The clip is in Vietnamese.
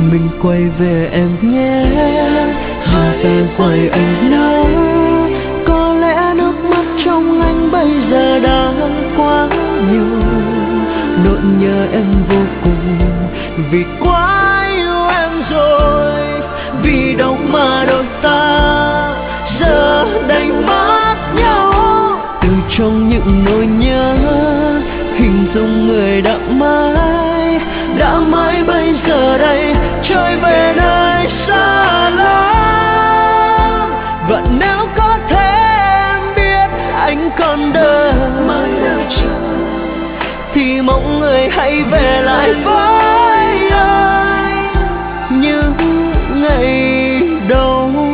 Mình quay về em nhé, hàng ta quay anh nhớ. Có lẽ nước mắt trong anh bây giờ đã quá nhiều, nỗi nhớ em vô cùng, vì quá yêu em rồi. Vì đâu mà đôi ta giờ đành mất nhau, từ trong những nỗi nhớ hình dung người đã mãi bây giờ đây trôi về nơi xa lắm. Và nếu có thể em biết anh còn đời thì mong người hãy về lại với anh như ngày đầu.